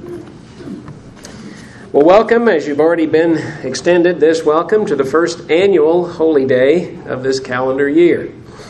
Well, welcome, as you've already been extended this welcome to the first annual Holy Day of this calendar year.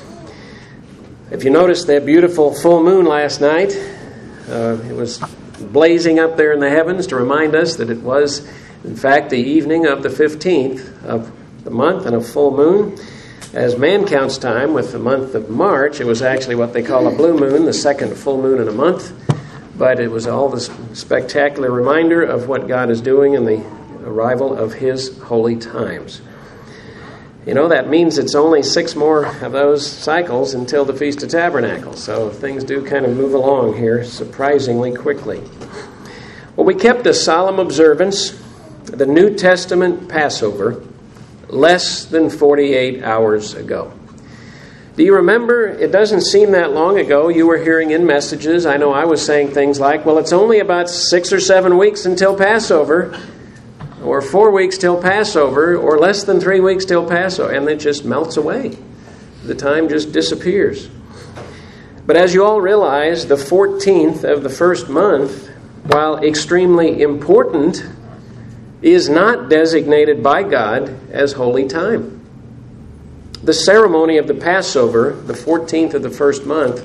If you noticed that beautiful full moon last night, it was blazing up there in the heavens to remind us that it was, in fact, the evening of the 15th of the month and a full moon. As man counts time with the month of March, it was actually what they call a blue moon, the second full moon in a month. But it was all this spectacular reminder of what God is doing in the arrival of His holy times. You know, that means it's only 6 more of those cycles until the Feast of Tabernacles. So things do kind of move along here surprisingly quickly. Well, we kept a solemn observance, the New Testament Passover, less than 48 hours ago. Do you remember, it doesn't seem that long ago, you were hearing in messages, I know I was saying things like, well, it's only about 6 or 7 weeks until Passover, or 4 weeks till Passover, or less than 3 weeks till Passover, and it just melts away. The time just disappears. But as you all realize, the 14th of the first month, while extremely important, is not designated by God as holy time. The ceremony of the Passover, the 14th of the first month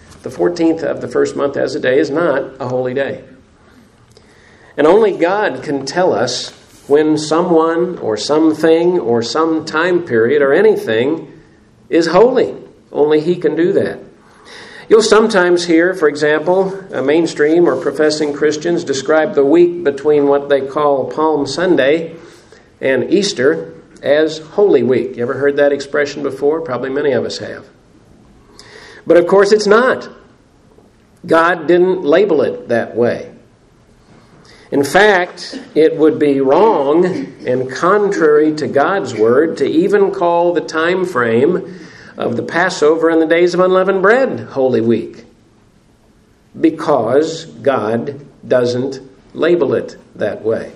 as a day is not a holy day. And only God can tell us when someone or something or some time period or anything is holy. Only He can do that. You'll sometimes hear, for example, mainstream or professing Christians describe the week between what they call Palm Sunday and Easter as Holy Week. You ever heard that expression before? Probably many of us have. But of course it's not. God didn't label it that way. In fact, it would be wrong and contrary to God's Word to even call the time frame of the Passover and the Days of Unleavened Bread Holy Week, because God doesn't label it that way.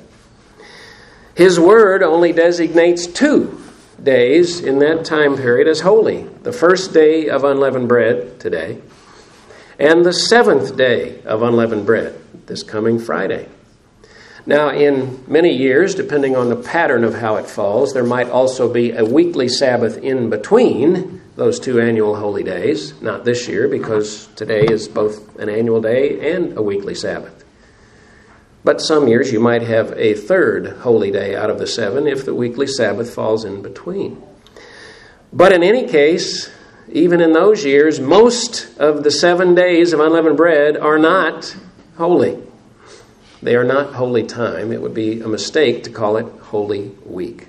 His Word only designates 2 days in that time period as holy. The first day of unleavened bread, today, and the 7th day of unleavened bread, this coming Friday. Now, in many years, depending on the pattern of how it falls, there might also be a weekly Sabbath in between those 2 annual holy days. Not this year, because today is both an annual day and a weekly Sabbath. But some years you might have a 3rd holy day out of the 7 if the weekly Sabbath falls in between. But in any case, even in those years, most of the 7 days of unleavened bread are not holy. They are not holy time. It would be a mistake to call it Holy Week.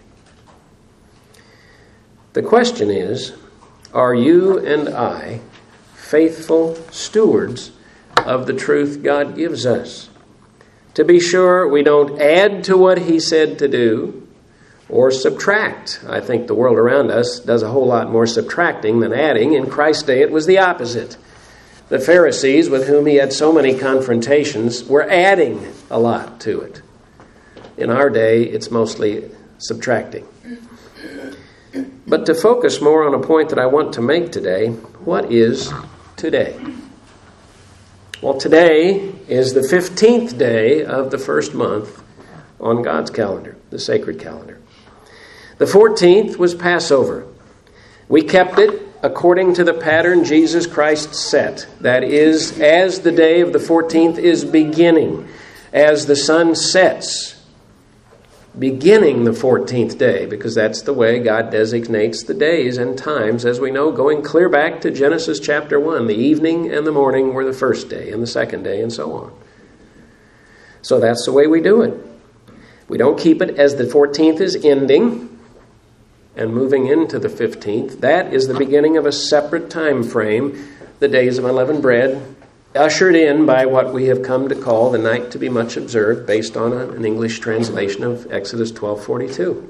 The question is, are you and I faithful stewards of the truth God gives us? To be sure, we don't add to what He said to do or subtract. I think the world around us does a whole lot more subtracting than adding. In Christ's day, it was the opposite. The Pharisees, with whom He had so many confrontations, were adding a lot to it. In our day, it's mostly subtracting. But to focus more on a point that I want to make today, what is today? Well, today is the 15th day of the first month on God's calendar, the sacred calendar. The 14th was Passover. We kept it according to the pattern Jesus Christ set. That is, as the day of the 14th is beginning, as the sun sets, beginning the 14th day, because that's the way God designates the days and times, as we know, going clear back to Genesis chapter 1. The evening and the morning were the first day, and the second day, and so on. So that's the way we do it. We don't keep it as the 14th is ending and moving into the 15th. That is the beginning of a separate time frame, the days of unleavened bread, ushered in by what we have come to call the night to be much observed, based on an English translation of Exodus 12:42.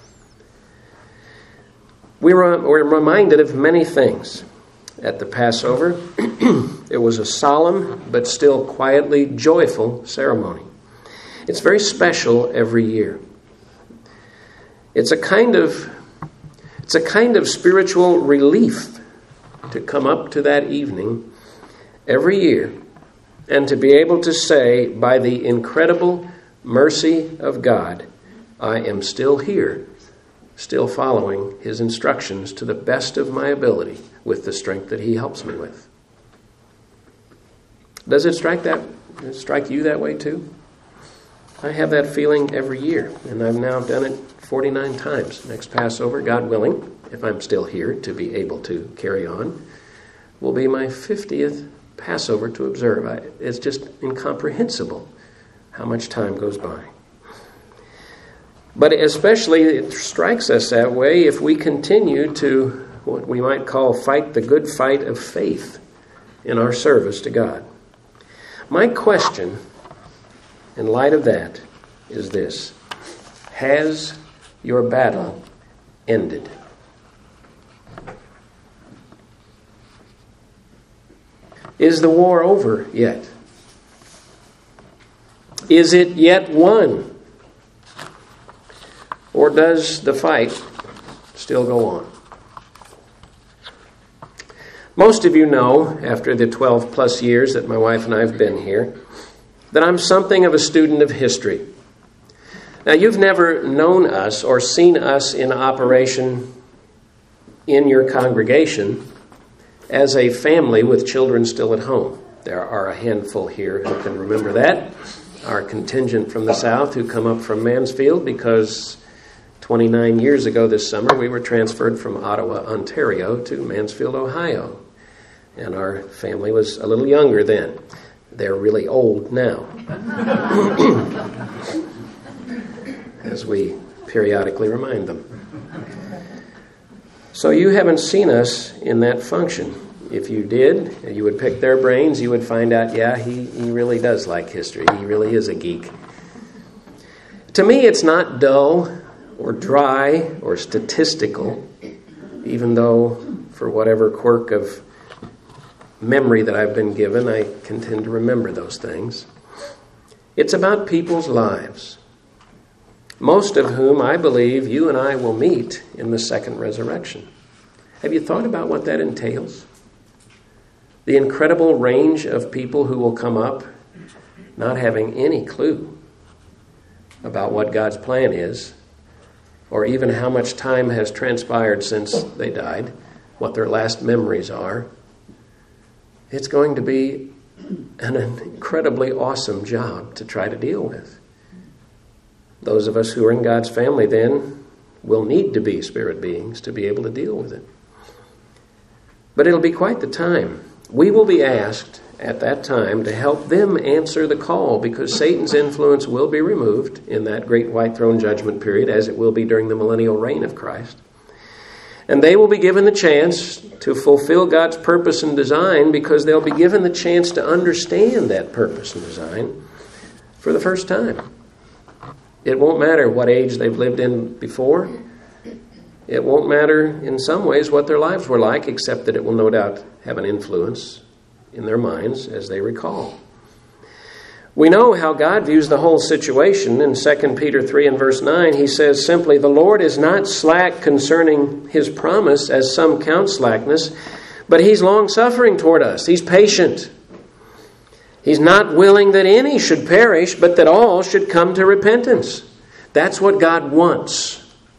We're reminded of many things at the Passover. It was a solemn but still quietly joyful ceremony. It's very special every year. It's a kind of spiritual relief to come up to that evening every year and to be able to say, by the incredible mercy of God, I am still here, still following His instructions to the best of my ability with the strength that He helps me with. Does it strike you that way too? I have that feeling every year, and I've now done it 49 times. Next Passover, God willing, if I'm still here to be able to carry on, will be my 50th Passover to observe. It's just incomprehensible how much time goes by. But especially it strikes us that way if we continue to, what we might call, fight the good fight of faith in our service to God. My question, in light of that, is this: has your battle ended? Is the war over yet? Is it yet won? Or does the fight still go on? Most of you know, after the 12 plus years that my wife and I have been here, that I'm something of a student of history. Now, you've never known us or seen us in operation in your congregation as a family with children still at home. There are a handful here who can remember that. Our contingent from the south who come up from Mansfield because 29 years ago this summer we were transferred from Ottawa, Ontario to Mansfield, Ohio. And our family was a little younger then. They're really old now, as we periodically remind them. So you haven't seen us in that function. If you did, you would pick their brains, you would find out, yeah, he really does like history. He really is a geek. To me, it's not dull or dry or statistical, even though for whatever quirk of memory that I've been given, I can tend to remember those things. It's about people's lives, most of whom I believe you and I will meet in the second resurrection. Have you thought about what that entails? The incredible range of people who will come up not having any clue about what God's plan is, or even how much time has transpired since they died, what their last memories are. It's going to be an incredibly awesome job to try to deal with. Those of us who are in God's family then will need to be spirit beings to be able to deal with it. But it'll be quite the time. We will be asked at that time to help them answer the call, because Satan's influence will be removed in that great white throne judgment period, as it will be during the millennial reign of Christ. And they will be given the chance to fulfill God's purpose and design, because they'll be given the chance to understand that purpose and design for the first time. It won't matter what age they've lived in before. It won't matter in some ways what their lives were like, except that it will no doubt have an influence in their minds as they recall. We know how God views the whole situation. In 2 Peter 3 and verse 9, he says simply, "The Lord is not slack concerning his promise, as some count slackness, but he's long-suffering toward us. He's patient. He's not willing that any should perish, but that all should come to repentance." That's what God wants.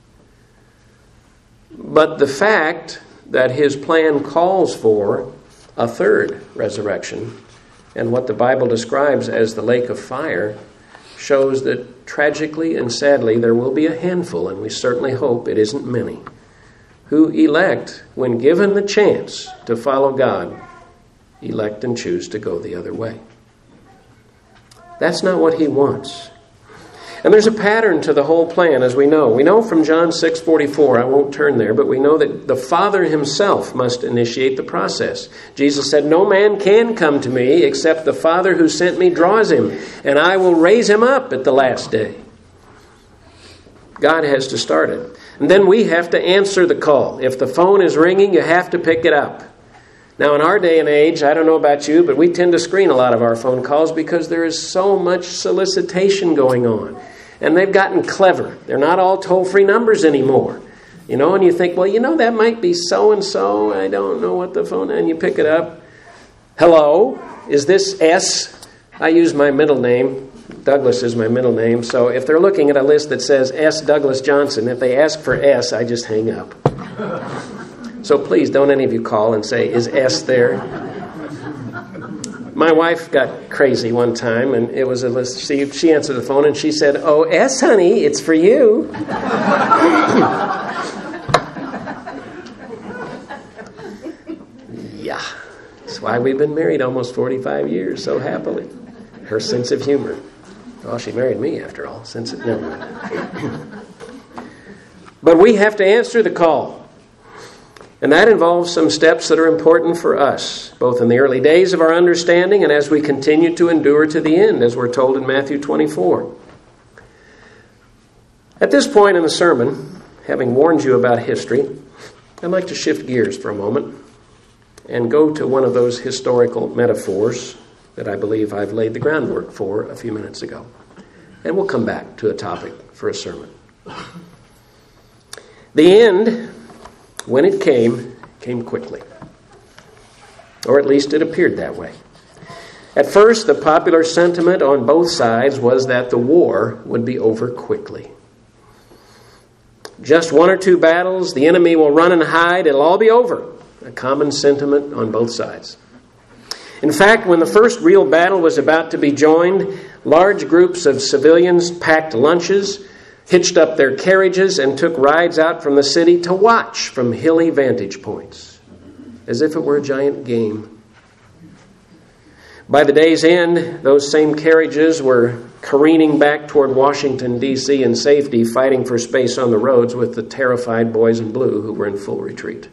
But the fact that his plan calls for a third resurrection, and what the Bible describes as the lake of fire, shows that tragically and sadly there will be a handful, and we certainly hope it isn't many, who elect, when given the chance to follow God, elect and choose to go the other way. That's not what he wants. And there's a pattern to the whole plan, as we know. We know from John 6:44, I won't turn there, but we know that the Father himself must initiate the process. Jesus said, "No man can come to me except the Father who sent me draws him, and I will raise him up at the last day." God has to start it. And then we have to answer the call. If the phone is ringing, you have to pick it up. Now, in our day and age, I don't know about you, but we tend to screen a lot of our phone calls because there is so much solicitation going on. And they've gotten clever. They're not all toll-free numbers anymore. You know, and you think, well, that might be so-and-so. I don't know what the phone... And you pick it up. "Hello, is this S?" I use my middle name. Douglas is my middle name. So if they're looking at a list that says S. Douglas Johnson, if they ask for S, I just hang up. So please don't any of you call and say, is S there? My wife got crazy one time, and it was a list. She answered the phone, and she said, "Oh, S, honey, it's for you." Yeah. That's why we've been married almost 45 years so happily. Her sense of humor. Well, she married me after all. Never mind. But we have to answer the call. And that involves some steps that are important for us, both in the early days of our understanding and as we continue to endure to the end, as we're told in Matthew 24. At this point in the sermon, having warned you about history, I'd like to shift gears for a moment and go to one of those historical metaphors that I believe I've laid the groundwork for a few minutes ago. And we'll come back to a topic for a sermon. The end, when it came quickly. Or at least it appeared that way. At first, the popular sentiment on both sides was that the war would be over quickly. Just one or two battles, the enemy will run and hide, it'll all be over. A common sentiment on both sides. In fact, when the first real battle was about to be joined, large groups of civilians packed lunches, hitched up their carriages, and took rides out from the city to watch from hilly vantage points, as if it were a giant game. By the day's end, those same carriages were careening back toward Washington, D.C. in safety, fighting for space on the roads with the terrified boys in blue who were in full retreat.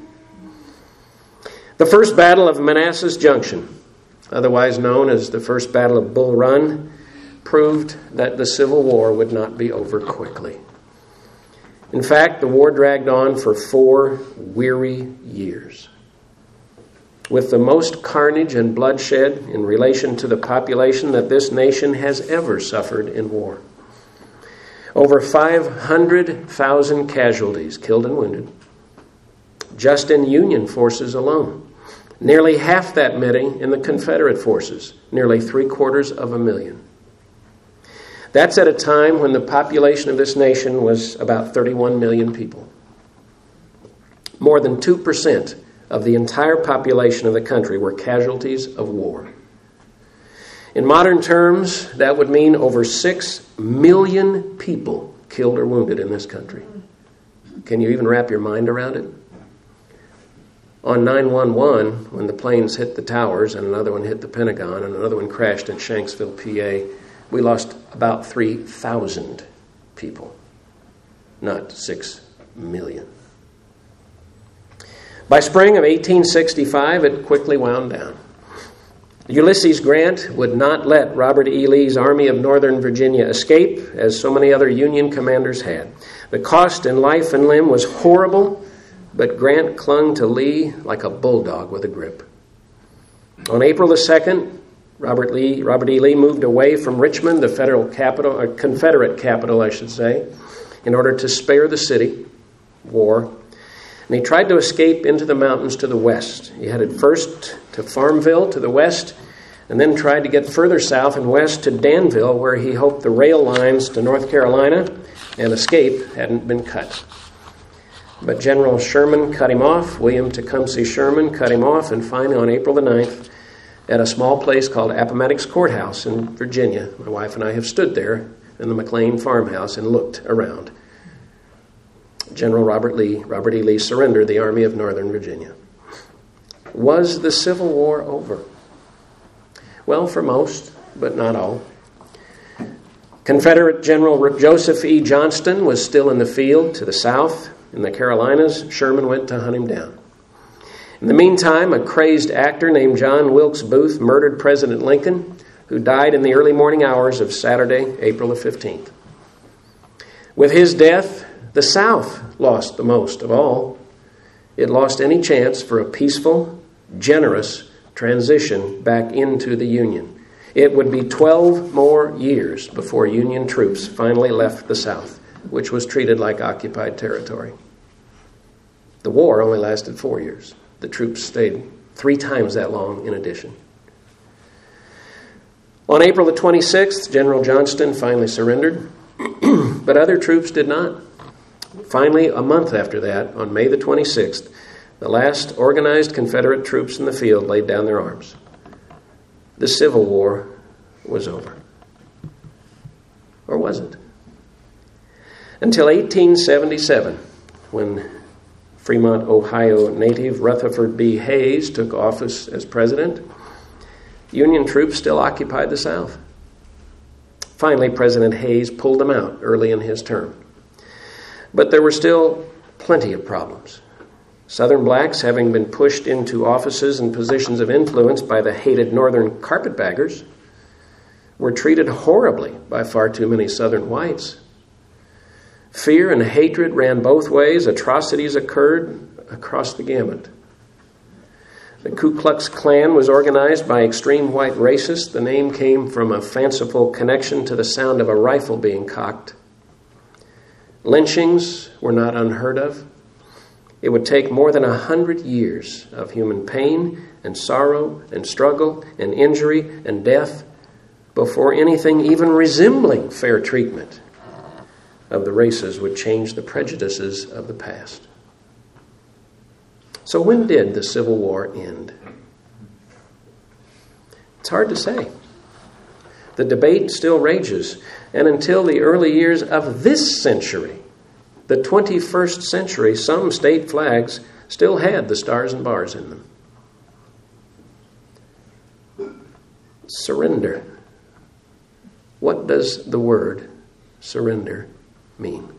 The first battle of Manassas Junction, otherwise known as the First Battle of Bull Run, proved that the Civil War would not be over quickly. In fact, the war dragged on for 4 weary years, with the most carnage and bloodshed in relation to the population that this nation has ever suffered in war. Over 500,000 casualties, killed and wounded, just in Union forces alone. Nearly half that many in the Confederate forces, nearly 750,000. That's at a time when the population of this nation was about 31 million people. More than 2% of the entire population of the country were casualties of war. In modern terms, that would mean over 6 million people killed or wounded in this country. Can you even wrap your mind around it? On 9/11, when the planes hit the towers and another one hit the Pentagon and another one crashed in Shanksville, PA, we lost about 3,000 people, not 6 million. By spring of 1865, it quickly wound down. Ulysses Grant would not let Robert E. Lee's Army of Northern Virginia escape, as so many other Union commanders had. The cost in life and limb was horrible, but Grant clung to Lee like a bulldog with a grip. On April the 2nd, Robert E. Lee moved away from Richmond, the federal capital, or Confederate capital, I should say, in order to spare the city war. And he tried to escape into the mountains to the west. He headed first to Farmville to the west, and then tried to get further south and west to Danville, where he hoped the rail lines to North Carolina and escape hadn't been cut. But General Sherman cut him off. William Tecumseh Sherman cut him off, and finally on April the 9th, at a small place called Appomattox Courthouse in Virginia, my wife and I have stood there in the McLean farmhouse and looked around. General Robert E. Lee surrendered the Army of Northern Virginia. Was the Civil War over? Well, for most, but not all. Confederate General Joseph E. Johnston was still in the field to the south. In the Carolinas, Sherman went to hunt him down. In the meantime, a crazed actor named John Wilkes Booth murdered President Lincoln, who died in the early morning hours of Saturday, April the 15th. With his death, the South lost the most of all. It lost any chance for a peaceful, generous transition back into the Union. It would be 12 more years before Union troops finally left the South, which was treated like occupied territory. The war only lasted 4 years. The troops stayed 3 times that long in addition. On April the 26th, General Johnston finally surrendered, but other troops did not. Finally, a month after that, on May the 26th, the last organized Confederate troops in the field laid down their arms. The Civil War was over. Or was it? Until 1877, when Fremont, Ohio native Rutherford B. Hayes took office as president, Union troops still occupied the South. Finally, President Hayes pulled them out early in his term. But there were still plenty of problems. Southern blacks, having been pushed into offices and positions of influence by the hated Northern carpetbaggers, were treated horribly by far too many Southern whites. Fear and hatred ran both ways. Atrocities occurred across the gamut. The Ku Klux Klan was organized by extreme white racists. The name came from a fanciful connection to the sound of a rifle being cocked. Lynchings were not unheard of. It would take more than 100 years of human pain and sorrow and struggle and injury and death before anything even resembling fair treatment of the races would change the prejudices of the past. So when did the Civil War end? It's hard to say. The debate still rages, and until the early years of this century, the 21st century, some state flags still had the stars and bars in them. Surrender. What does the word surrender mean?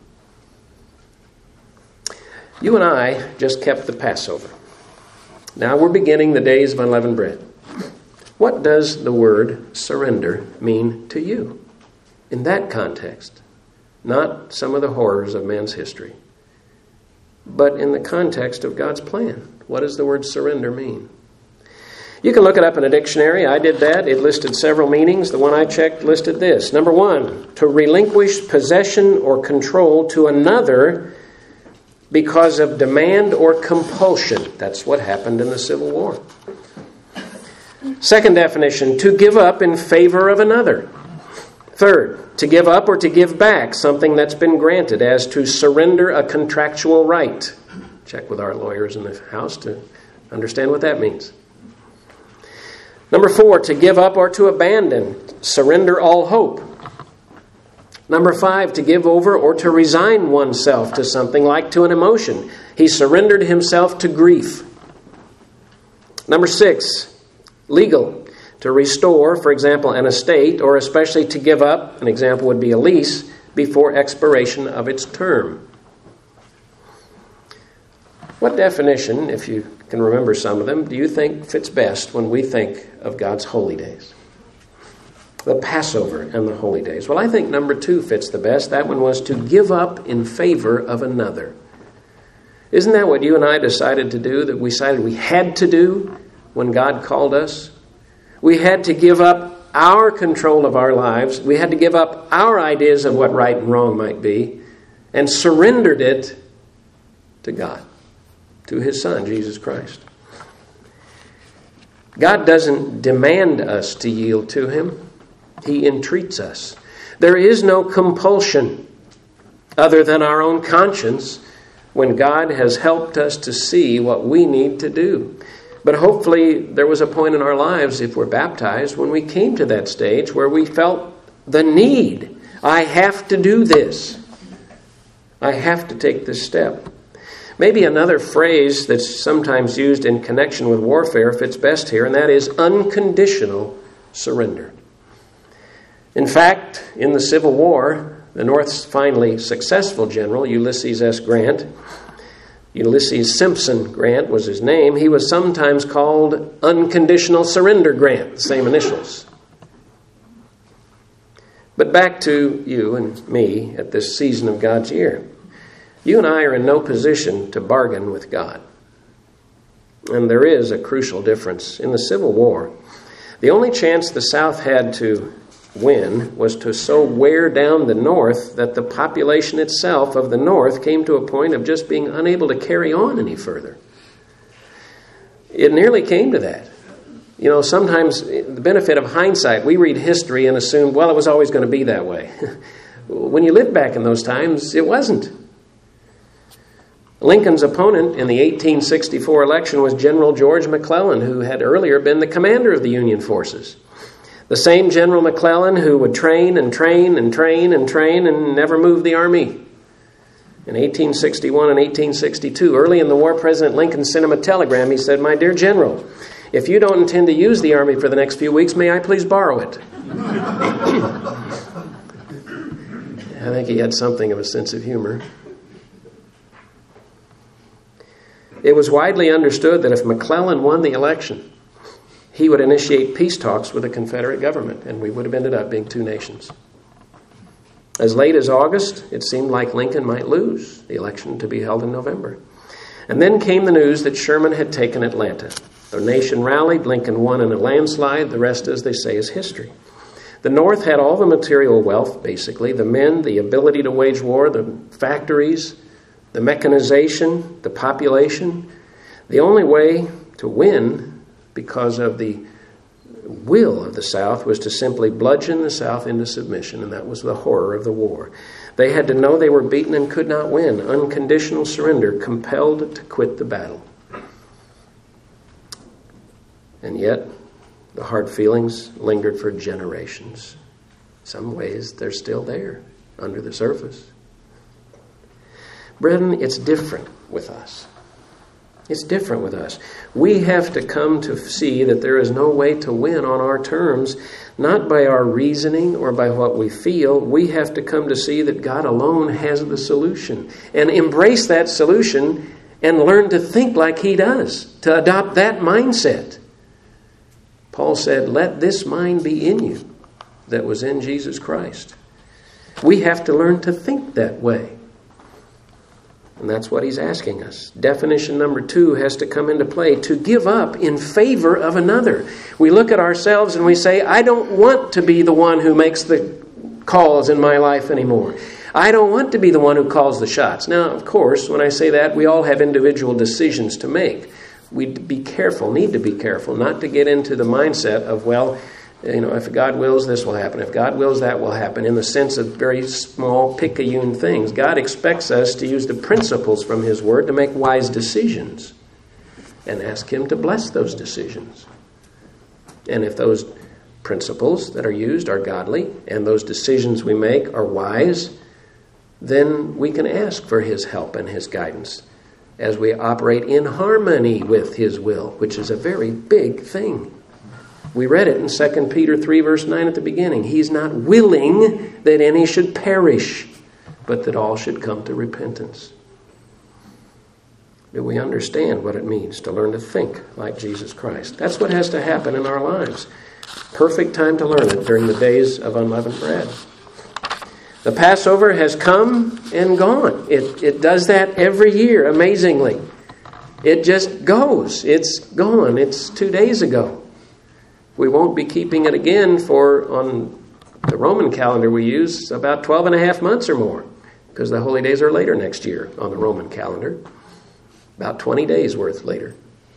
You and I just kept the Passover. Now we're beginning the days of unleavened bread. What does the word surrender mean to you in that context? Not some of the horrors of man's history, but in the context of God's plan. What does the word surrender mean? You can look it up in a dictionary. I did that. It listed several meanings. The one I checked listed this. Number 1, to relinquish possession or control to another because of demand or compulsion. That's what happened in the Civil War. Second definition, to give up in favor of another. Third, to give up or to give back something that's been granted, as to surrender a contractual right. Check with our lawyers in the house to understand what that means. Number 4, to give up or to abandon, surrender all hope. Number 5, to give over or to resign oneself to something, like to an emotion. He surrendered himself to grief. Number 6, legal, to restore, for example, an estate, or especially to give up, an example would be a lease, before expiration of its term. What definition, if you can remember some of them, do you think fits best when we think of God's holy days? The Passover and the holy days. Well, I think number 2 fits the best. That one was to give up in favor of another. Isn't that what you and I decided to do, that we decided we had to do when God called us? We had to give up our control of our lives. We had to give up our ideas of what right and wrong might be and surrendered it to God, to His Son, Jesus Christ. God doesn't demand us to yield to Him. He entreats us. There is no compulsion other than our own conscience when God has helped us to see what we need to do. But hopefully there was a point in our lives, if we're baptized, when we came to that stage where we felt the need. I have to do this. I have to take this step. Maybe another phrase that's sometimes used in connection with warfare fits best here, and that is unconditional surrender. In fact, in the Civil War, the North's finally successful general, Ulysses S. Grant, Ulysses Simpson Grant was his name, he was sometimes called Unconditional Surrender Grant, the same initials. But back to you and me at this season of God's year. You and I are in no position to bargain with God. And there is a crucial difference. In the Civil War, the only chance the South had to win was to so wear down the North that the population itself of the North came to a point of just being unable to carry on any further. It nearly came to that. Sometimes the benefit of hindsight, we read history and assume, well, it was always going to be that way. When you lived back in those times, it wasn't. Lincoln's opponent in the 1864 election was General George McClellan, who had earlier been the commander of the Union forces. The same General McClellan who would train and train and train and train and never move the army. In 1861 and 1862, early in the war, President Lincoln sent him a telegram. He said, "My dear General, if you don't intend to use the army for the next few weeks, may I please borrow it?" I think he had something of a sense of humor. It was widely understood that if McClellan won the election, he would initiate peace talks with the Confederate government, and we would have ended up being two nations. As late as August, it seemed like Lincoln might lose the election to be held in November. And then came the news that Sherman had taken Atlanta. The nation rallied. Lincoln won in a landslide. The rest, as they say, is history. The North had all the material wealth, basically, the men, the ability to wage war, the factories, the mechanization, the population. The only way to win, because of the will of the South, was to simply bludgeon the South into submission, and that was the horror of the war. They had to know they were beaten and could not win. Unconditional surrender, compelled to quit the battle. And yet, the hard feelings lingered for generations. In some ways, they're still there, under the surface. Brethren, it's different with us. It's different with us. We have to come to see that there is no way to win on our terms, not by our reasoning or by what we feel. We have to come to see that God alone has the solution, and embrace that solution and learn to think like He does, to adopt that mindset. Paul said, "Let this mind be in you that was in Jesus Christ." We have to learn to think that way. And that's what he's asking us. Definition number 2 has to come into play: to give up in favor of another. We look at ourselves and we say, I don't want to be the one who makes the calls in my life anymore. I don't want to be the one who calls the shots. Now, of course, when I say that, we all have individual decisions to make. We need to be careful not to get into the mindset of, well, if God wills, this will happen. If God wills, that will happen, in the sense of very small, picayune things. God expects us to use the principles from His Word to make wise decisions and ask Him to bless those decisions. And if those principles that are used are godly and those decisions we make are wise, then we can ask for His help and His guidance as we operate in harmony with His will, which is a very big thing. We read it in 2 Peter 3, verse 9 at the beginning. He's not willing that any should perish, but that all should come to repentance. Do we understand what it means to learn to think like Jesus Christ? That's what has to happen in our lives. Perfect time to learn it during the days of unleavened bread. The Passover has come and gone. It does that every year, amazingly. It just goes. It's gone. It's 2 days ago. We won't be keeping it again on the Roman calendar we use, about 12 and a half months or more, because the holy days are later next year on the Roman calendar, about 20 days worth later.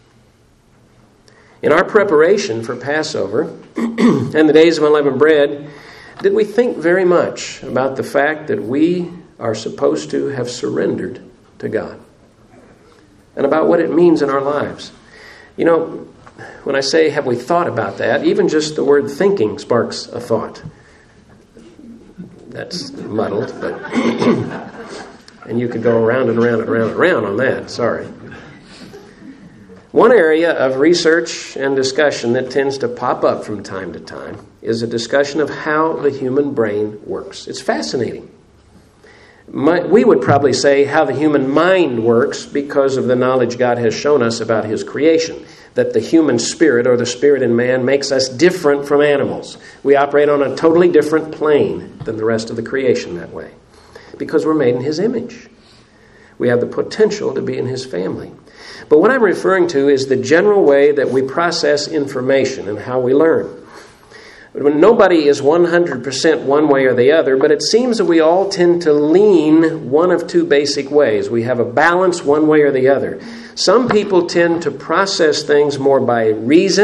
In our preparation for Passover and the days of unleavened bread, did we think very much about the fact that we are supposed to have surrendered to God and about what it means in our lives? When I say, have we thought about that, even just the word thinking sparks a thought. That's muddled, but and you could go around and around and around and around on that. Sorry. One area of research and discussion that tends to pop up from time to time is a discussion of how the human brain works. It's fascinating. We would probably say how the human mind works because of the knowledge God has shown us about His creation. That the human spirit, or the spirit in man, makes us different from animals. We operate on a totally different plane than the rest of the creation that way, because we're made in His image. We have the potential to be in His family. But what I'm referring to is the general way that we process information and how we learn. Nobody is 100% one way or the other, but it seems that we all tend to lean one of two basic ways. We have a balance one way or the other. Some people tend to process things more by reason.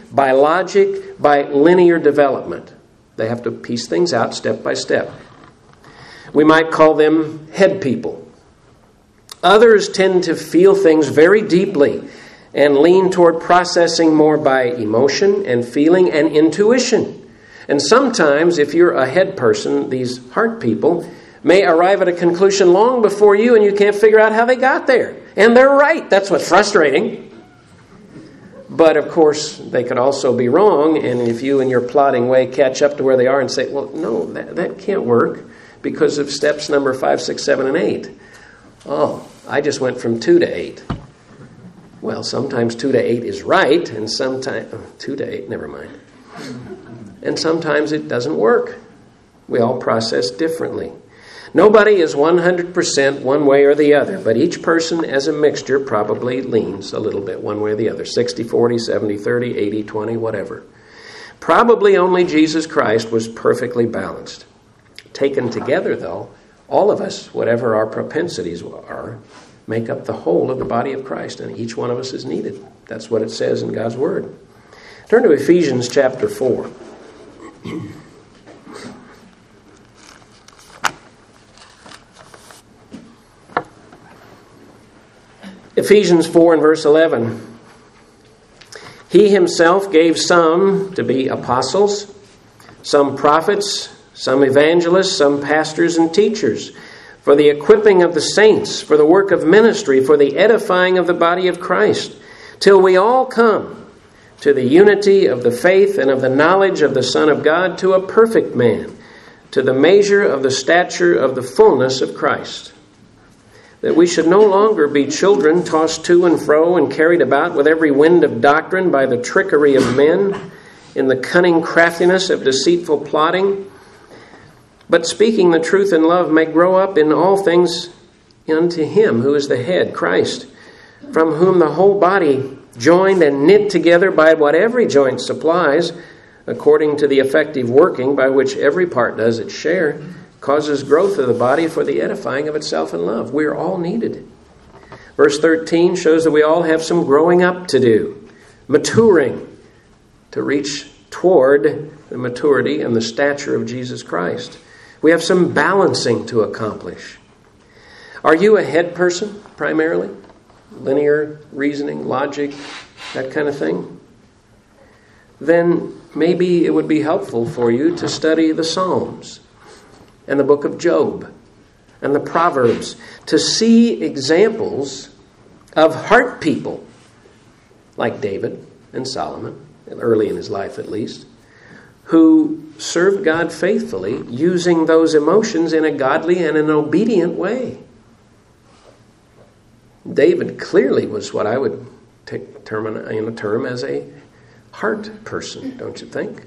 by logic, by linear development. They have to piece things out step by step. We might call them head people. Others tend to feel things very deeply and lean toward processing more by emotion and feeling and intuition. And sometimes, if you're a head person, these heart people may arrive at a conclusion long before you, and you can't figure out how they got there. And they're right. That's what's frustrating. But, of course, they could also be wrong, and if you in your plodding way catch up to where they are and say, well, no, that can't work because of steps number 5, 6, 7, and 8. Oh, I just went from 2 to 8. Well, sometimes 2 to 8 is right, and sometimes 2 to 8, never mind. And sometimes it doesn't work. We all process differently. Nobody is 100% one way or the other, but each person as a mixture probably leans a little bit one way or the other. 60-40, 70-30, 80-20, whatever. Probably only Jesus Christ was perfectly balanced. Taken together, though, all of us, whatever our propensities are, make up the whole of the body of Christ, and each one of us is needed. That's what it says in God's Word. Turn to Ephesians chapter 4. Ephesians 4 and verse 11. He himself gave some to be apostles, some prophets, some evangelists, some pastors and teachers, for the equipping of the saints, for the work of ministry, for the edifying of the body of Christ, till we all come to the unity of the faith and of the knowledge of the Son of God, to a perfect man, to the measure of the stature of the fullness of Christ. That we should no longer be children tossed to and fro and carried about with every wind of doctrine by the trickery of men, in the cunning craftiness of deceitful plotting, but speaking the truth in love may grow up in all things unto him who is the head, Christ, from whom the whole body, joined and knit together by what every joint supplies, according to the effective working by which every part does its share, causes growth of the body for the edifying of itself in love. We're all needed. Verse 13 shows that we all have some growing up to do, maturing to reach toward the maturity and the stature of Jesus Christ. We have some balancing to accomplish. Are you a head person primarily? Linear reasoning, logic, that kind of thing? Then maybe it would be helpful for you to study the Psalms and the book of Job and the Proverbs to see examples of heart people like David and Solomon, early in his life at least, who served God faithfully using those emotions in a godly and an obedient way. David clearly was what I would term as a heart person, don't you think?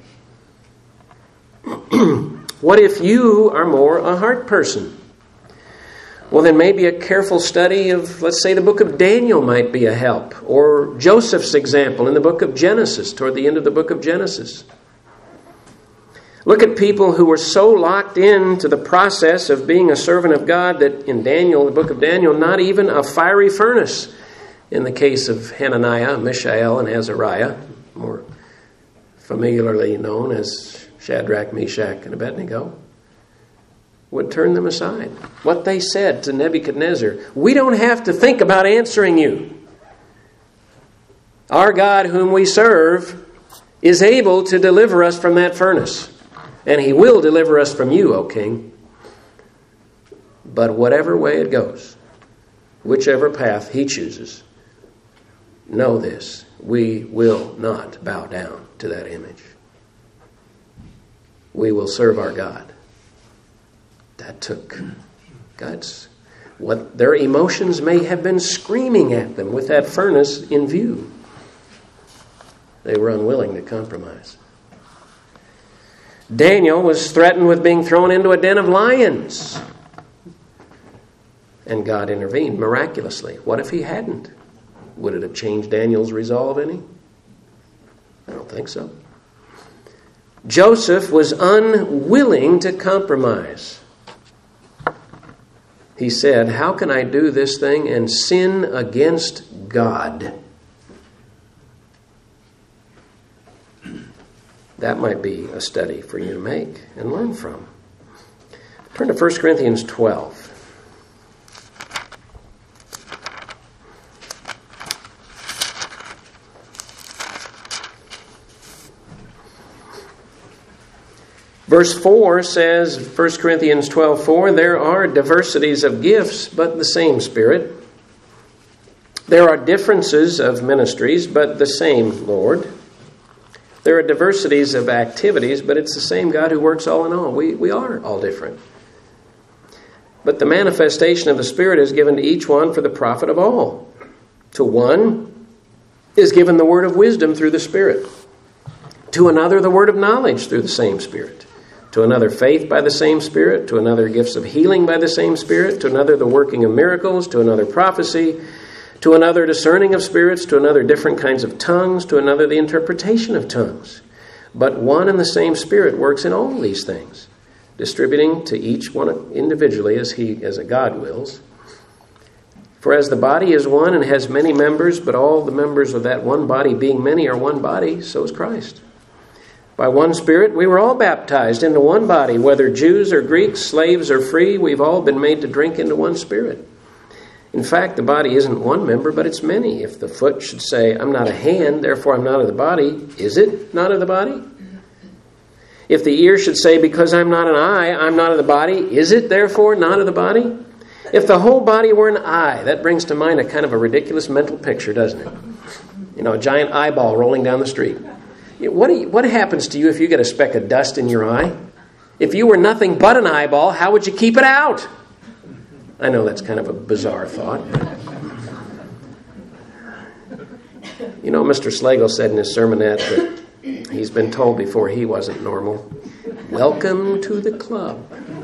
What if you are more a heart person? Well, then maybe a careful study of, let's say, the book of Daniel might be a help, or Joseph's example in the book of Genesis, toward the end of the book of Genesis. Look at people who were so locked into the process of being a servant of God that in Daniel, the book of Daniel, not even a fiery furnace, in the case of Hananiah, Mishael, and Azariah, more familiarly known as Shadrach, Meshach, and Abednego, would turn them aside. What they said to Nebuchadnezzar, we don't have to think about answering you. Our God whom we serve is able to deliver us from that furnace. And he will deliver us from you, O king. But whatever way it goes, whichever path he chooses, know this, we will not bow down to that image. We will serve our God. That took guts. What their emotions may have been screaming at them with that furnace in view. They were unwilling to compromise. Daniel was threatened with being thrown into a den of lions. And God intervened miraculously. What if he hadn't? Would it have changed Daniel's resolve any? I don't think so. Joseph was unwilling to compromise. He said, how can I do this thing and sin against God? That might be a study for you to make and learn from. Turn to 1 Corinthians 12. Verse 4 says, 1 Corinthians 12:4, there are diversities of gifts, but the same Spirit. There are differences of ministries, but the same Lord. There are diversities of activities, but it's the same God who works all in all. We are all different. But the manifestation of the Spirit is given to each one for the profit of all. To one is given the word of wisdom through the Spirit. To another, the word of knowledge through the same Spirit. To another, faith by the same Spirit. To another, gifts of healing by the same Spirit. To another, the working of miracles. To another, prophecy. To another, discerning of spirits. To another, different kinds of tongues. To another, the interpretation of tongues. But one and the same Spirit works in all these things, distributing to each one individually as God wills. For as the body is one and has many members, but all the members of that one body being many are one body, so is Christ. By one Spirit we were all baptized into one body, whether Jews or Greeks, slaves or free, we've all been made to drink into one Spirit. In fact, the body isn't one member, but it's many. If the foot should say, I'm not a hand, therefore I'm not of the body, is it not of the body? If the ear should say, because I'm not an eye, I'm not of the body, is it therefore not of the body? If the whole body were an eye, that brings to mind a kind of a ridiculous mental picture, doesn't it? You know, a giant eyeball rolling down the street. What happens to you if you get a speck of dust in your eye? If you were nothing but an eyeball, how would you keep it out? I know that's kind of a bizarre thought. You know, Mr. Slagle said in his sermonette that he's been told before he wasn't normal. Welcome to the club.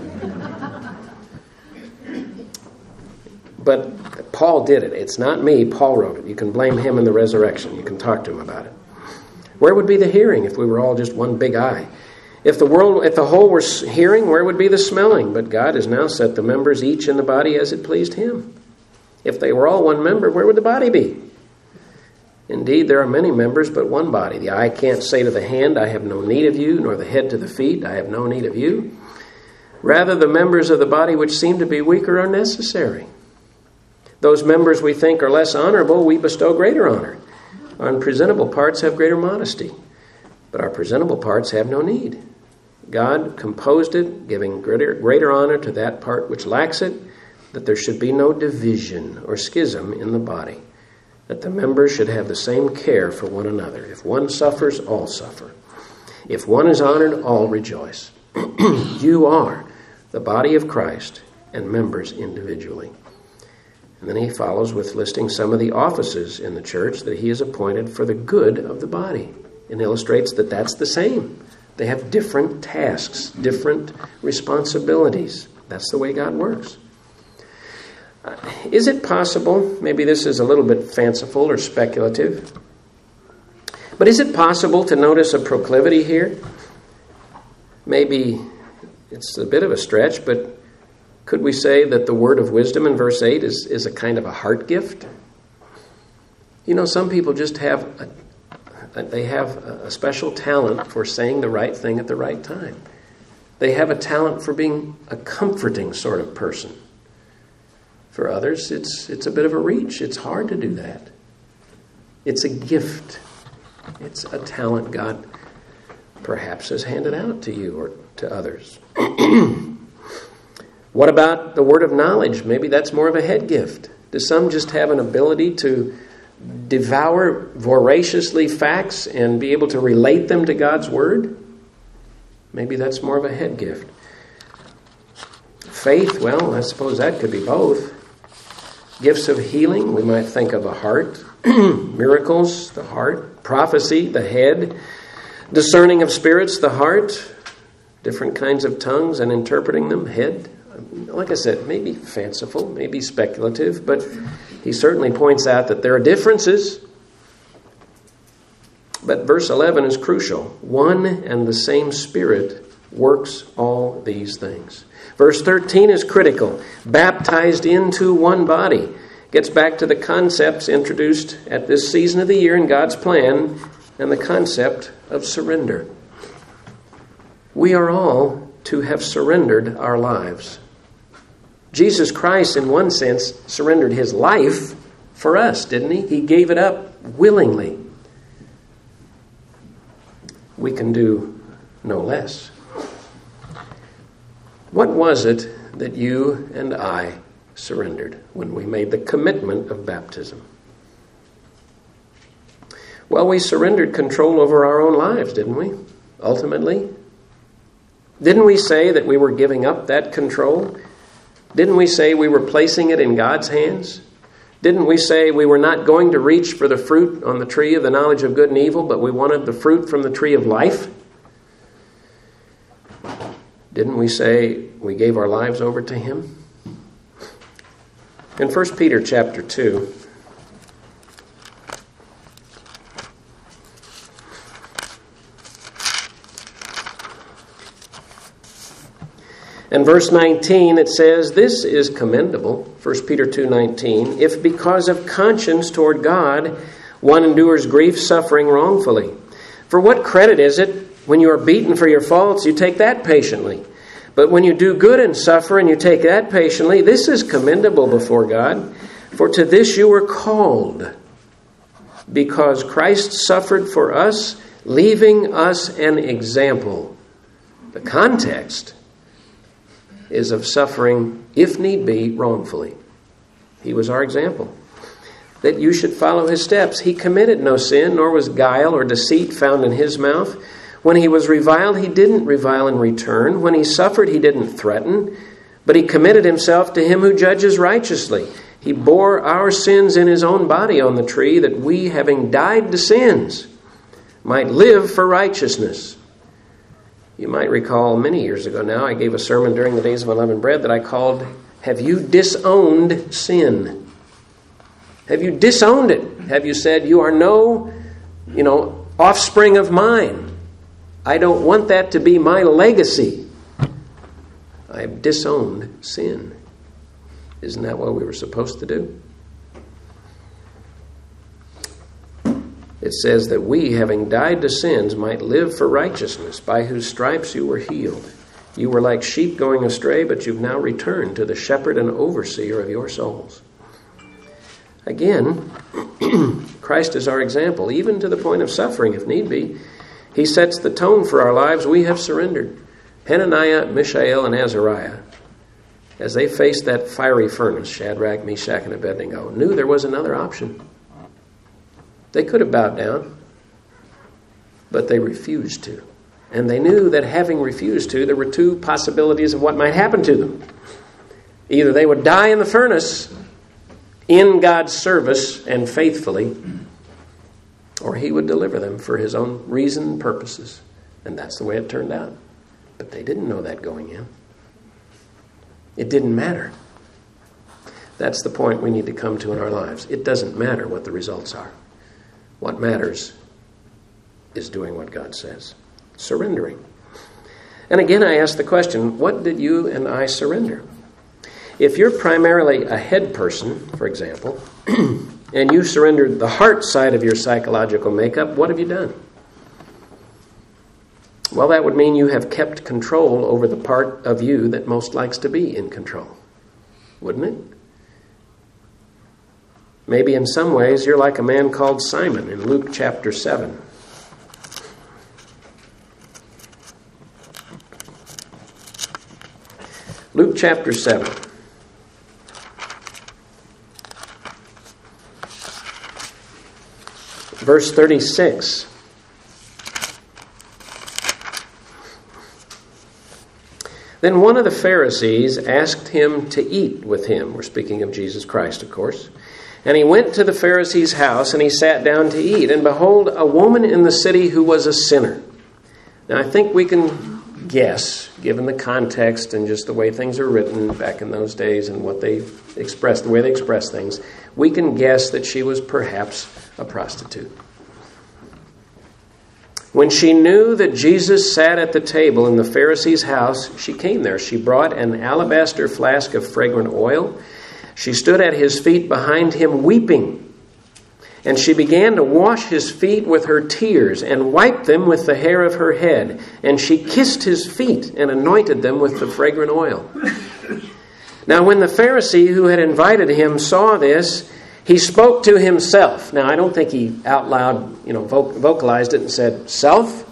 But Paul did it. It's not me. Paul wrote it. You can blame him in the resurrection. You can talk to him about it. Where would be the hearing if we were all just one big eye? If the whole were hearing, where would be the smelling? But God has now set the members each in the body as it pleased him. If they were all one member, where would the body be? Indeed, there are many members, but one body. The eye can't say to the hand, I have no need of you, nor the head to the feet, I have no need of you. Rather, the members of the body which seem to be weaker are necessary. Those members we think are less honorable, we bestow greater honor. Our unpresentable parts have greater modesty, but our presentable parts have no need. God composed it, giving greater honor to that part which lacks it, that there should be no division or schism in the body, that the members should have the same care for one another. If one suffers, all suffer. If one is honored, all rejoice. You are the body of Christ and members individually. And then he follows with listing some of the offices in the church that he has appointed for the good of the body, and illustrates that that's the same. They have different tasks, different responsibilities. That's the way God works. Is it possible, maybe this is a little bit fanciful or speculative, but is it possible to notice a proclivity here? Maybe it's a bit of a stretch, but could we say that the word of wisdom in verse 8 is a kind of a heart gift? You know, some people just have a special talent for saying the right thing at the right time. They have a talent for being a comforting sort of person. For others, it's a bit of a reach. It's hard to do that. It's a gift. It's a talent God perhaps has handed out to you or to others. What about the word of knowledge? Maybe that's more of a head gift. Do some just have an ability to devour voraciously facts and be able to relate them to God's word? Maybe that's more of a head gift. Faith, well, I suppose that could be both. Gifts of healing, we might think of a heart. Miracles, the heart. Prophecy, the head. Discerning of spirits, the heart. Different kinds of tongues and interpreting them, head. Like I said, maybe fanciful, maybe speculative, but he certainly points out that there are differences. But verse 11 is crucial. One and the same Spirit works all these things. Verse 13 is critical. Baptized into one body. Gets back to the concepts introduced at this season of the year in God's plan and the concept of surrender. we are all to have surrendered our lives. Jesus Christ, in one sense, surrendered his life for us, didn't he? He gave it up willingly. We can do no less. What was it that you and I surrendered when we made the commitment of baptism? Well, we surrendered control over our own lives, didn't we? Ultimately. Didn't we say that we were giving up that control? Didn't we say we were placing it in God's hands? Didn't we say we were not going to reach for the fruit on the tree of the knowledge of good and evil, but we wanted the fruit from the tree of life? Didn't we say we gave our lives over to him? In 1 Peter chapter 2, and verse 19, it says, "This is commendable," 1 Peter 2:19, "if because of conscience toward God one endures grief, suffering wrongfully. For what credit is it when you are beaten for your faults, you take that patiently? But when you do good and suffer and you take that patiently, this is commendable before God. For to this you were called, because Christ suffered for us, leaving us an example." The context is of suffering, if need be, wrongfully. He was our example, that you should follow his steps. He committed no sin, nor was guile or deceit found in his mouth. When he was reviled, he didn't revile in return. When he suffered, he didn't threaten, but he committed himself to him who judges righteously. He bore our sins in his own body on the tree, that we, having died to sins, might live for righteousness. You might recall many years ago now, I gave a sermon during the Days of Unleavened Bread that I called, "Have you disowned sin?" Have you disowned it? Have you said, "You are no, offspring of mine. I don't want that to be my legacy. I have disowned sin." Isn't that what we were supposed to do? It says that we, having died to sins, might live for righteousness, by whose stripes you were healed. You were like sheep going astray, but you've now returned to the shepherd and overseer of your souls. Again, Christ is our example, even to the point of suffering, if need be. He sets the tone for our lives. We have surrendered. Hananiah, Mishael, and Azariah, as they faced that fiery furnace, Shadrach, Meshach, and Abednego, knew there was another option. They could have bowed down, but they refused to. And they knew that having refused to, there were two possibilities of what might happen to them. Either they would die in the furnace in God's service and faithfully, or he would deliver them for his own reason and purposes. And that's the way it turned out. But they didn't know that going in. It didn't matter. That's the point we need to come to in our lives. It doesn't matter what the results are. What matters is doing what God says. Surrendering. And again, I ask the question, what did you and I surrender? If you're primarily a head person, for example, and you surrendered the heart side of your psychological makeup, what have you done? Well, that would mean you have kept control over the part of you that most likes to be in control, wouldn't it? Maybe in some ways you're like a man called Simon in Luke chapter 7. Luke chapter 7. Verse 36. Then one of the Pharisees asked him to eat with him. We're speaking of Jesus Christ, of course. And he went to the Pharisee's house, and he sat down to eat. And behold, a woman in the city who was a sinner. Now, I think we can guess, given the context and just the way things are written back in those days and what they expressed, the way they expressed things, we can guess that she was perhaps a prostitute. When she knew that Jesus sat at the table in the Pharisee's house, she came there. She brought an alabaster flask of fragrant oil. She stood at his feet behind him weeping. And she began to wash his feet with her tears and wiped them with the hair of her head. And she kissed his feet and anointed them with the fragrant oil. Now when the Pharisee who had invited him saw this, he spoke to himself. Now I don't think he out loud, vocalized it and said, "Self?"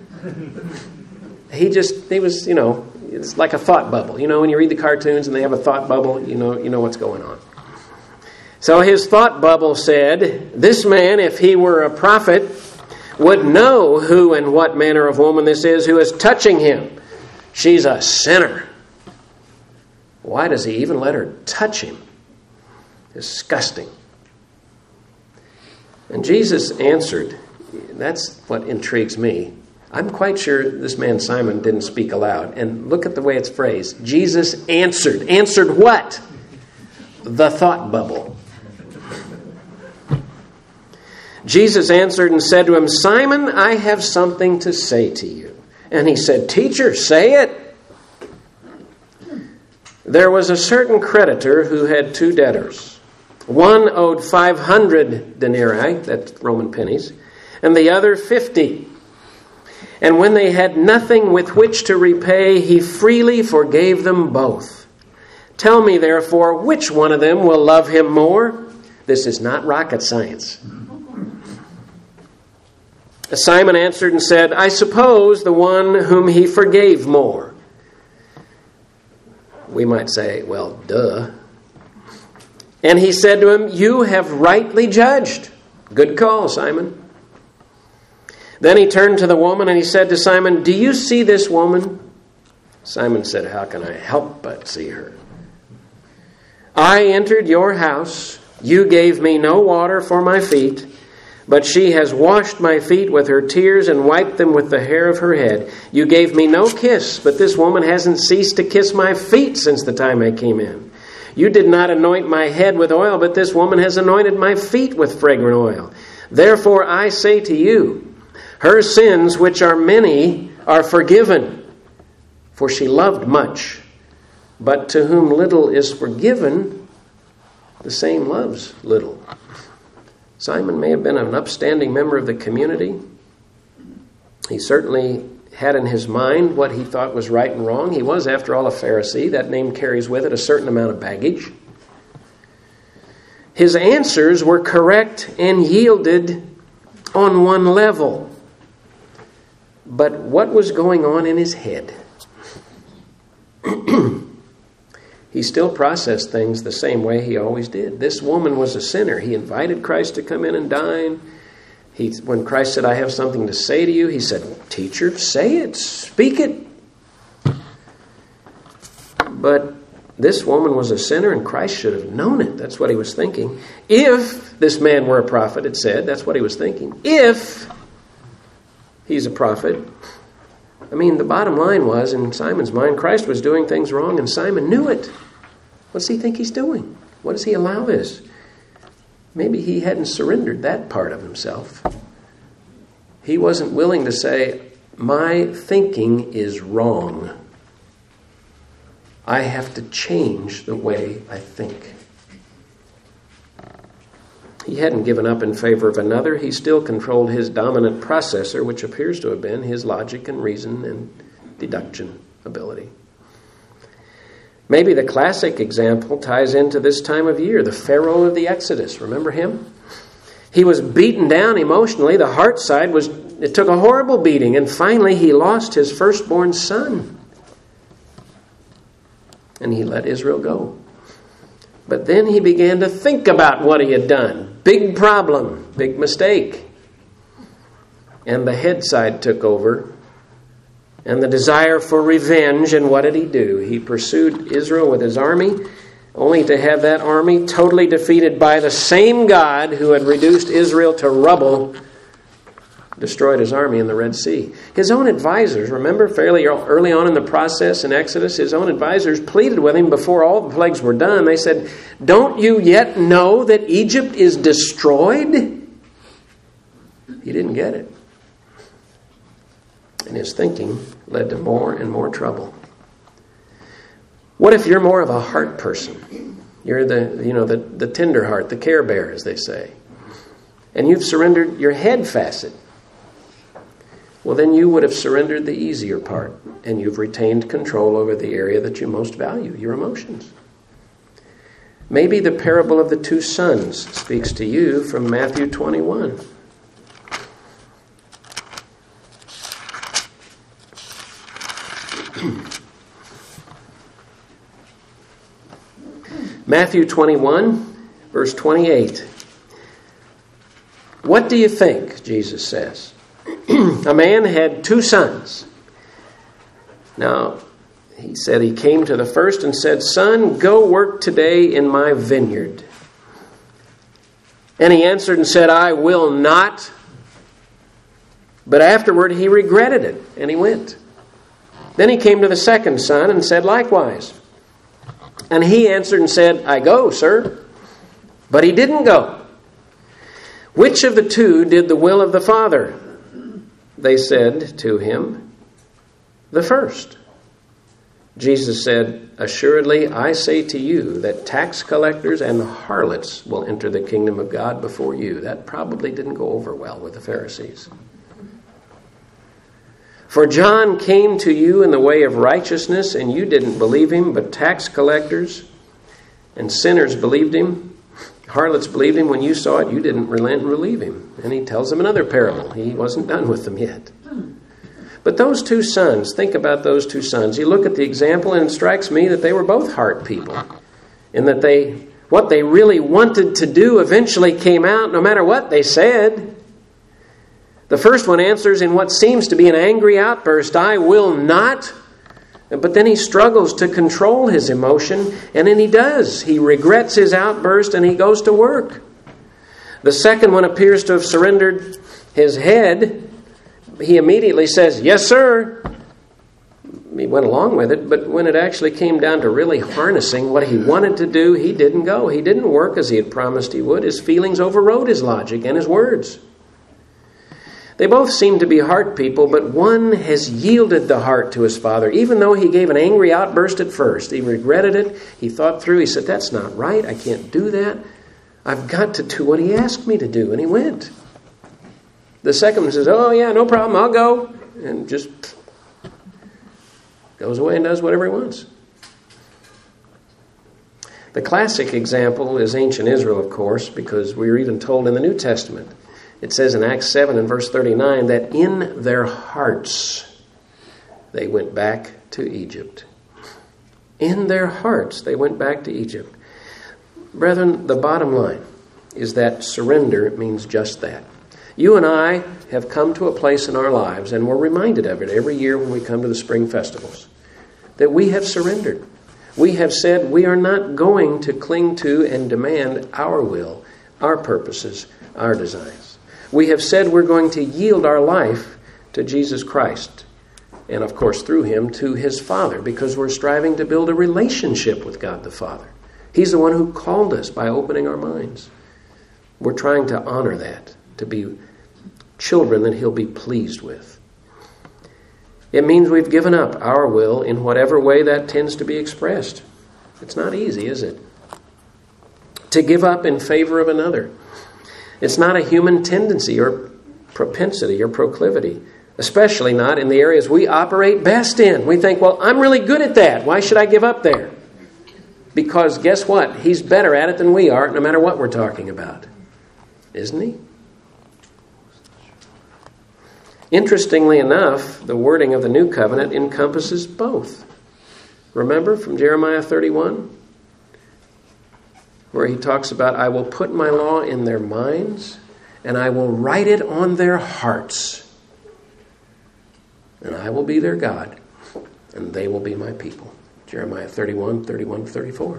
He was, it's like a thought bubble. When you read the cartoons and they have a thought bubble, you know what's going on. So his thought bubble said, "This man, if he were a prophet, would know who and what manner of woman this is who is touching him. She's a sinner. Why does he even let her touch him? Disgusting." And Jesus answered. That's what intrigues me. I'm quite sure this man Simon didn't speak aloud. And look at the way it's phrased. Jesus answered. Answered what? The thought bubble. Jesus answered and said to him, "Simon, I have something to say to you." And he said, "Teacher, say it." There was a certain creditor who had 2 debtors. One owed 500 denarii, that's Roman pennies, and the other 50. And when they had nothing with which to repay, he freely forgave them both. Tell me, therefore, which one of them will love him more? This is not rocket science. Simon answered and said, "I suppose the one whom he forgave more." We might say, well, duh. And he said to him, "You have rightly judged." Good call, Simon. Then he turned to the woman and he said to Simon, "Do you see this woman?" Simon said, "How can I help but see her? I entered your house. You gave me no water for my feet, but she has washed my feet with her tears and wiped them with the hair of her head. You gave me no kiss, but this woman hasn't ceased to kiss my feet since the time I came in. You did not anoint my head with oil, but this woman has anointed my feet with fragrant oil. Therefore I say to you, her sins, which are many, are forgiven, for she loved much. But to whom little is forgiven, the same loves little." Simon may have been an upstanding member of the community. He certainly had in his mind what he thought was right and wrong. He was, after all, a Pharisee. That name carries with it a certain amount of baggage. His answers were correct and yielded on one level. But what was going on in his head? He still processed things the same way he always did. This woman was a sinner. He invited Christ to come in and dine. When Christ said, "I have something to say to you," he said, "Teacher, say it, speak it." But this woman was a sinner and Christ should have known it. That's what he was thinking. If this man were a prophet, it said, that's what he was thinking. If he's a prophet. I mean, the bottom line was, in Simon's mind, Christ was doing things wrong and Simon knew it. What does he think he's doing? What does he allow this? Maybe he hadn't surrendered that part of himself. He wasn't willing to say, "My thinking is wrong. I have to change the way I think." He hadn't given up in favor of another. He still controlled his dominant processor, which appears to have been his logic and reason and deduction ability. Maybe the classic example ties into this time of year, the Pharaoh of the Exodus. Remember him? He was beaten down emotionally. The heart side it took a horrible beating, and finally he lost his firstborn son. And he let Israel go. But then he began to think about what he had done. Big problem, big mistake. And the head side took over. And the desire for revenge, and what did he do? He pursued Israel with his army, only to have that army totally defeated by the same God who had reduced Israel to rubble, destroyed his army in the Red Sea. His own advisors, remember, fairly early on in the process in Exodus, his own advisors pleaded with him before all the plagues were done. They said, "Don't you yet know that Egypt is destroyed?" He didn't get it. And his thinking led to more and more trouble. What if you're more of a heart person? You're the tender heart, the care bear, as they say. and you've surrendered your head facet, well, then you would have surrendered the easier part, and you've retained control over the area that you most value, your emotions. Maybe the parable of the two sons speaks to you from Matthew 21. Matthew 21, verse 28. What do you think, Jesus says? A man had two sons. Now, he said he came to the first and said, "Son, go work today in my vineyard." And he answered and said, "I will not." But afterward he regretted it, and he went. Then he came to the second son and said likewise. And he answered and said, "I go, sir." But he didn't go. Which of the two did the will of the Father? They said to him, "The first." Jesus said, "Assuredly, I say to you that tax collectors and harlots will enter the kingdom of God before you." That probably didn't go over well with the Pharisees. "For John came to you in the way of righteousness, and you didn't believe him, but tax collectors and sinners believed him. Harlots believed him. When you saw it, you didn't relent and believe him." And he tells them another parable. He wasn't done with them yet. But those two sons, think about those two sons. You look at the example, and it strikes me that they were both heart people. And that what they really wanted to do eventually came out no matter what they said. The first one answers in what seems to be an angry outburst, "I will not." But then he struggles to control his emotion, and then he does. He regrets his outburst and he goes to work. The second one appears to have surrendered his head. He immediately says, "Yes, sir." He went along with it, but when it actually came down to really harnessing what he wanted to do, he didn't go. He didn't work as he had promised he would. His feelings overrode his logic and his words. They both seem to be heart people, but one has yielded the heart to his father. Even though he gave an angry outburst at first, he regretted it. He thought through. He said, "That's not right. I can't do that. I've got to do what he asked me to do." And he went. The second one says, "Oh yeah, no problem. I'll go." And just goes away and does whatever he wants. The classic example is ancient Israel, of course, because we are even told in the New Testament. It says in Acts 7 and verse 39 that in their hearts they went back to Egypt. In their hearts they went back to Egypt. Brethren, the bottom line is that surrender means just that. You and I have come to a place in our lives, and we're reminded of it every year when we come to the spring festivals, that we have surrendered. We have said we are not going to cling to and demand our will, our purposes, our designs. We have said we're going to yield our life to Jesus Christ, and of course through him to his Father, because we're striving to build a relationship with God the Father. He's the one who called us by opening our minds. We're trying to honor that, to be children that he'll be pleased with. It means we've given up our will in whatever way that tends to be expressed. It's not easy, is it? To give up in favor of another. It's not a human tendency or propensity or proclivity, especially not in the areas we operate best in. We think, well, I'm really good at that. Why should I give up there? Because guess what? He's better at it than we are, no matter what we're talking about. Isn't he? Interestingly enough, the wording of the New Covenant encompasses both. Remember from Jeremiah 31? Where he talks about, "I will put my law in their minds, and I will write it on their hearts. And I will be their God, and they will be my people." Jeremiah 31, 34.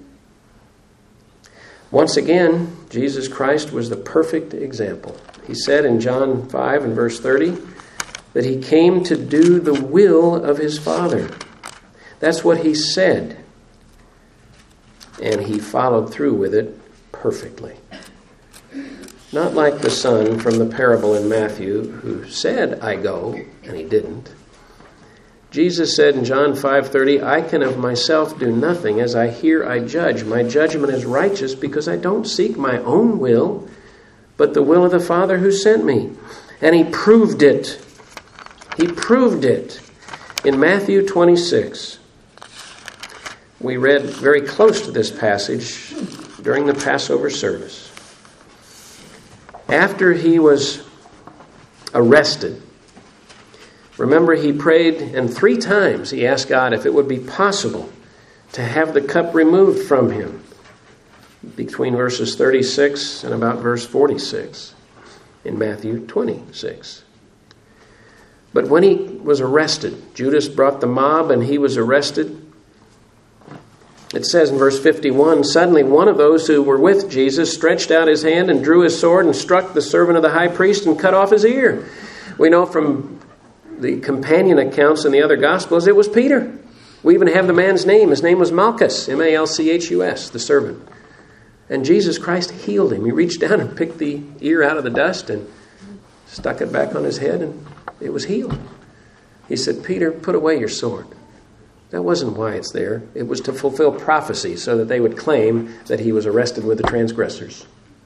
Once again, Jesus Christ was the perfect example. He said in John 5 and verse 30 that he came to do the will of his Father. That's what he said. And he followed through with it perfectly. Not like the son from the parable in Matthew who said, "I go," and he didn't. Jesus said in John 5:30, "I can of myself do nothing. As I hear, I judge. My judgment is righteous because I don't seek my own will, but the will of the Father who sent me. And he proved it. He proved it. In Matthew 26, we read very close to this passage during the Passover service. After he was arrested, remember, he prayed, and 3 times he asked God if it would be possible to have the cup removed from him, between verses 36 and about verse 46 in Matthew 26. But when he was arrested, Judas brought the mob and he was arrested. It says in verse 51, suddenly one of those who were with Jesus stretched out his hand and drew his sword and struck the servant of the high priest and cut off his ear. We know from the companion accounts in the other Gospels, it was Peter. We even have the man's name. His name was Malchus, Malchus, the servant. And Jesus Christ healed him. He reached down and picked the ear out of the dust and stuck it back on his head, and it was healed. He said, Peter, put away your sword. That wasn't why it's there. It was to fulfill prophecy so that they would claim that he was arrested with the transgressors.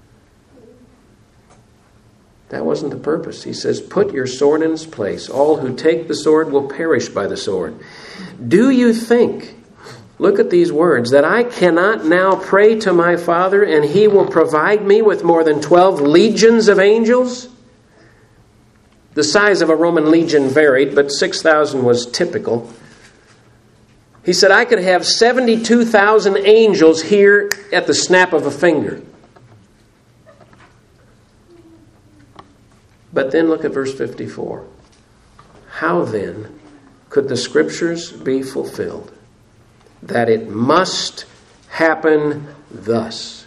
That wasn't the purpose. He says, put your sword in its place. All who take the sword will perish by the sword. Do you think, look at these words, that I cannot now pray to my Father and he will provide me with more than 12 legions of angels? The size of a Roman legion varied, but 6,000 was typical. He said, I could have 72,000 angels here at the snap of a finger. But then look at verse 54. How then could the Scriptures be fulfilled? That it must happen thus.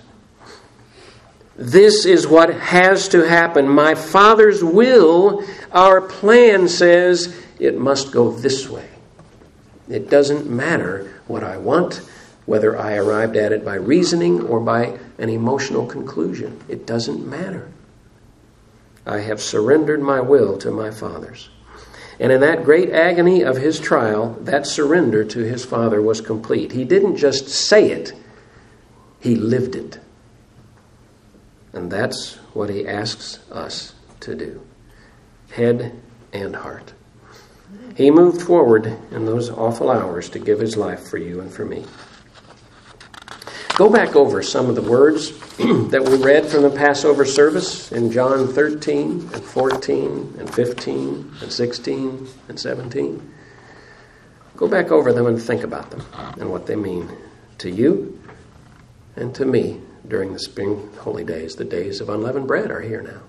This is what has to happen. My Father's will, our plan says it must go this way. It doesn't matter what I want, whether I arrived at it by reasoning or by an emotional conclusion. It doesn't matter. I have surrendered my will to my Father's. And in that great agony of his trial, that surrender to his Father was complete. He didn't just say it, he lived it. And that's what he asks us to do. Head and heart. He moved forward in those awful hours to give his life for you and for me. Go back over some of the words that we read from the Passover service in John 13 and 14 and 15 and 16 and 17. Go back over them and think about them and what they mean to you and to me during the spring holy days. The days of unleavened bread are here now.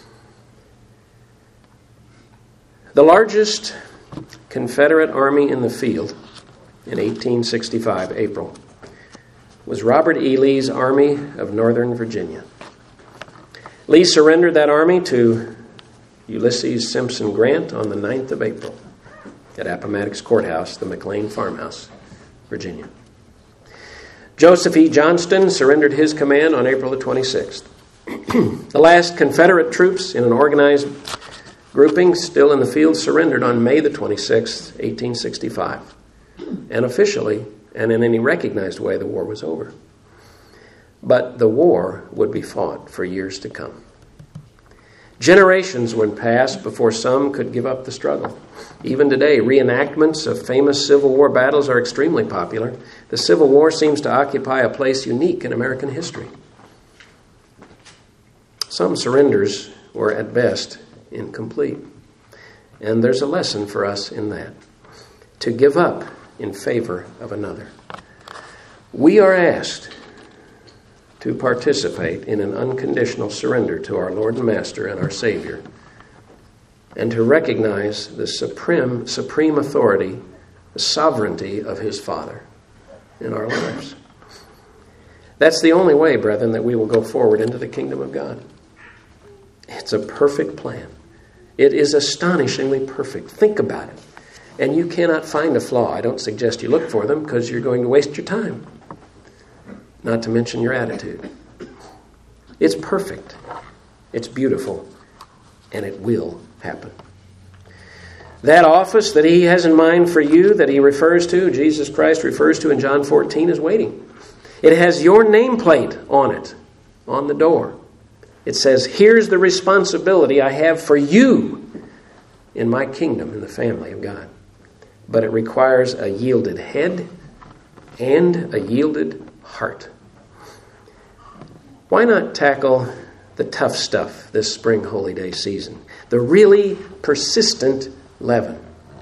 The largest Confederate army in the field in 1865, April, was Robert E. Lee's Army of Northern Virginia. Lee surrendered that army to Ulysses Simpson Grant on the 9th of April at Appomattox Courthouse, the McLean Farmhouse, Virginia. Joseph E. Johnston surrendered his command on April the 26th. The last Confederate troops in an organized grouping still in the field surrendered on May the 26th, 1865. And officially, and in any recognized way, the war was over. But the war would be fought for years to come. Generations would pass before some could give up the struggle. Even today, reenactments of famous Civil War battles are extremely popular. The Civil War seems to occupy a place unique in American history. Some surrenders were at best incomplete. And there's a lesson for us in that. To give up in favor of another. We are asked to participate in an unconditional surrender to our Lord and Master and our Savior, and to recognize the supreme authority, the sovereignty of His Father in our lives. That's the only way, brethren, that we will go forward into the kingdom of God. It's a perfect plan. It is astonishingly perfect. Think about it. And you cannot find a flaw. I don't suggest you look for them because you're going to waste your time. Not to mention your attitude. It's perfect. It's beautiful. And it will happen. That office that He has in mind for you, that He refers to, Jesus Christ refers to in John 14, is waiting. It has your nameplate on it, on the door. It says, here's the responsibility I have for you in my kingdom, in the family of God. But it requires a yielded head and a yielded heart. Why not tackle the tough stuff this spring holy day season? The really persistent leaven.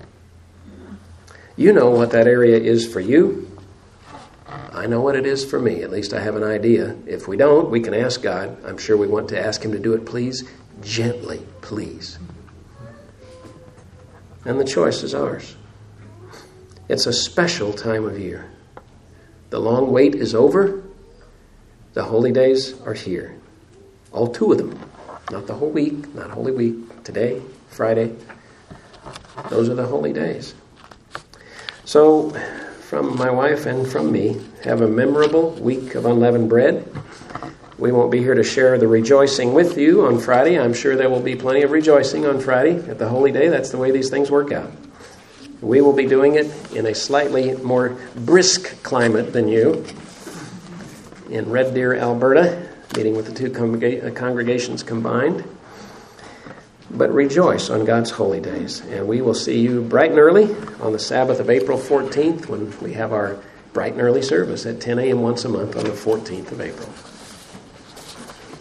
You know what that area is for you. I know what it is for me. At least I have an idea. If we don't, we can ask God. I'm sure we want to ask Him to do it, please. Gently, please. And the choice is ours. It's a special time of year. The long wait is over. The holy days are here. All 2 of them. Not the whole week, not Holy Week. Today, Friday. Those are the holy days. So, from my wife and from me, have a memorable week of unleavened bread. We won't be here to share the rejoicing with you on Friday. I'm sure there will be plenty of rejoicing on Friday at the holy day. That's the way these things work out. We will be doing it in a slightly more brisk climate than you in Red Deer, Alberta, meeting with the 2 congregations combined. But rejoice on God's holy days. And we will see you bright and early on the Sabbath of April 14th when we have our bright and early service at 10 a.m. once a month on the 14th of April.